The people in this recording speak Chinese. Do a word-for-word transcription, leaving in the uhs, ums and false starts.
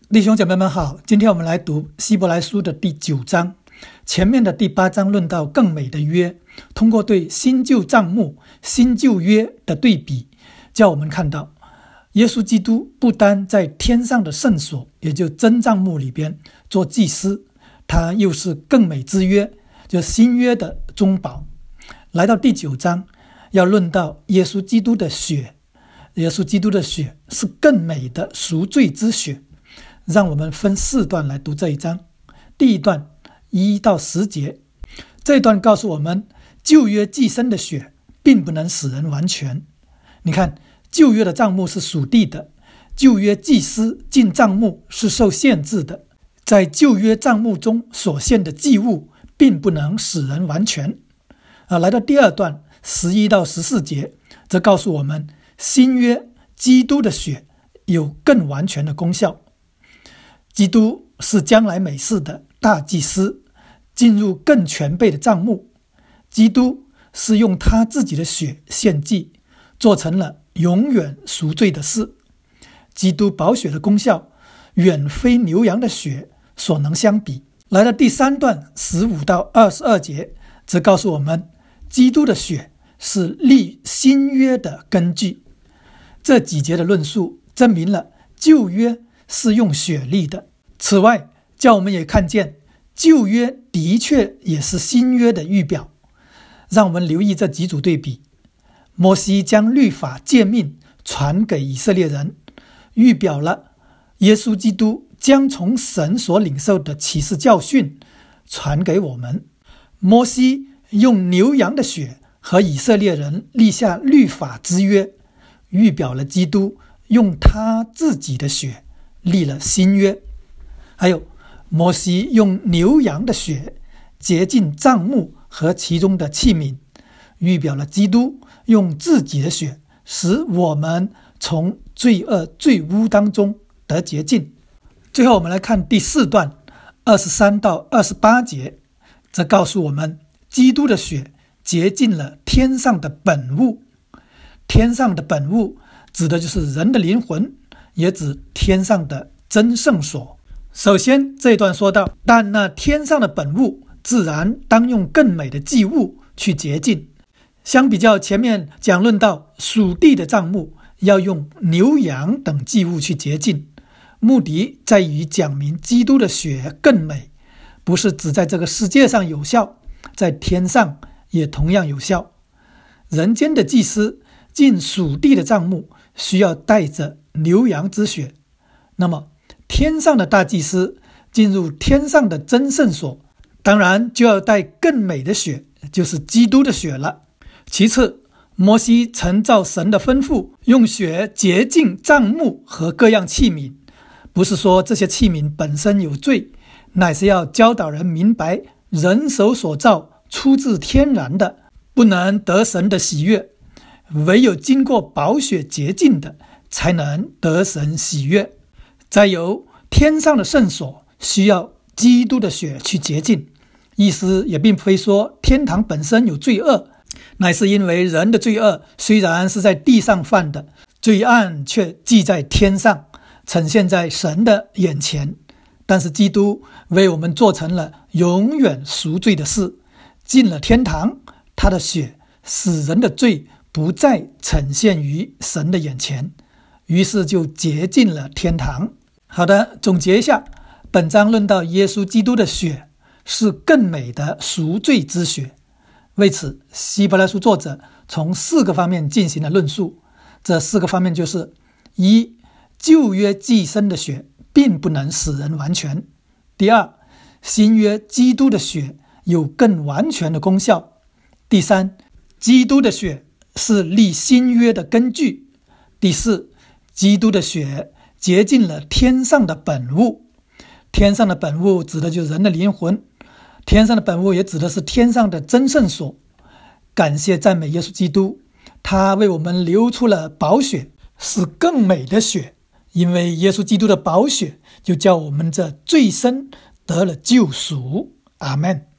弟兄姐妹们好，今天我们来读希伯来书的第九章。前面的第八章论到更美的约，通过对新旧账目、新旧约的对比，叫我们看到耶稣基督不单在天上的圣所，也就真帐幕里边做祭司，他又是更美之约，就新约的中保。来到第九章，要论到耶稣基督的血，耶稣基督的血是更美的赎罪之血。让我们分四段来读这一章。第一段一到十节，这一段告诉我们旧约祭牲的血并不能使人完全。你看，旧约的帐幕是属地的，旧约祭司进帐幕是受限制的，在旧约帐幕中所献的祭物并不能使人完全。啊，来到第二段十一到十四节，则告诉我们新约基督的血有更完全的功效。基督是将来美事的大祭司，进入更全备的帐幕。基督是用他自己的血献祭，做成了永远赎罪的事。基督宝血的功效远非牛羊的血所能相比。来到第三段十五到二十二节，则告诉我们基督的血是立新约的根据。这几节的论述证明了旧约是用血立的。此外，叫我们也看见旧约的确也是新约的预表。让我们留意这几组对比。摩西将律法诫命传给以色列人，预表了耶稣基督将从神所领受的启示教训传给我们。摩西用牛羊的血和以色列人立下律法之约，预表了基督用他自己的血立了新约。还有，摩西用牛羊的血洁净帐幕和其中的器皿，预表了基督用自己的血使我们从罪恶罪污当中得洁净。最后我们来看第四段二十三到二十八节，则告诉我们基督的血洁净了天上的本物。天上的本物指的就是人的灵魂，也指天上的真圣所。首先这一段说到，但那天上的本物自然当用更美的祭物去洁净。相比较前面讲论到属地的帐幕要用牛羊等祭物去洁净，目的在于讲明基督的血更美，不是只在这个世界上有效，在天上也同样有效。人间的祭司进属地的帐幕需要带着牛羊之血，那么天上的大祭司进入天上的真圣所，当然就要带更美的血，就是基督的血了。其次，摩西曾照神的吩咐用血洁净帐幕和各样器皿，不是说这些器皿本身有罪，乃是要教导人明白人手所造出自天然的，不能得神的喜悦，唯有经过宝血洁净的才能得神喜悦。再有，天上的圣所需要基督的血去洁净，意思也并非说天堂本身有罪恶，乃是因为人的罪恶虽然是在地上犯的，罪案却记在天上，呈现在神的眼前。但是基督为我们做成了永远赎罪的事，进了天堂，他的血使人的罪不再呈现于神的眼前，于是就洁净了天堂。好的，总结一下，本章论到耶稣基督的血是更美的赎罪之血。为此，希伯来书作者从四个方面进行了论述。这四个方面就是：一、旧约祭牲的血并不能使人完全；第二，新约基督的血有更完全的功效；第三，基督的血是立新约的根据；第四，基督的血洁净了天上的本物。天上的本物指的就是人的灵魂，天上的本物也指的是天上的真圣所。感谢赞美耶稣基督，他为我们流出了宝血，是更美的血，因为耶稣基督的宝血就叫我们这罪身得了救赎。阿们。